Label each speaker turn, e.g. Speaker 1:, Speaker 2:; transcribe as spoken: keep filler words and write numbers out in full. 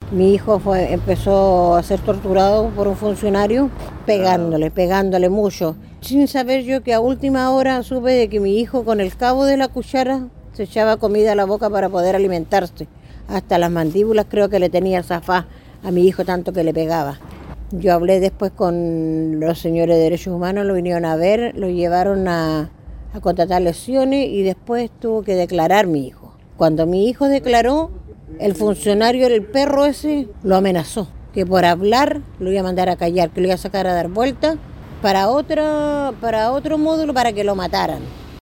Speaker 1: Mi hijo fue, empezó a ser torturado por un funcionario, pegándole, pegándole mucho. Sin saber yo que a última hora supe de que mi hijo con el cabo de la cuchara se echaba comida a la boca para poder alimentarse. Hasta las mandíbulas creo que le tenía zafá a mi hijo tanto que le pegaba. Yo hablé después con los señores de derechos humanos, lo vinieron a ver, lo llevaron a, a contratar lesiones y después tuvo que declarar mi hijo. Cuando mi hijo declaró, el funcionario, el perro ese, lo amenazó, que por hablar lo iba a mandar a callar, que lo iba a sacar a dar vuelta para, otra, para otro módulo para que lo mataran.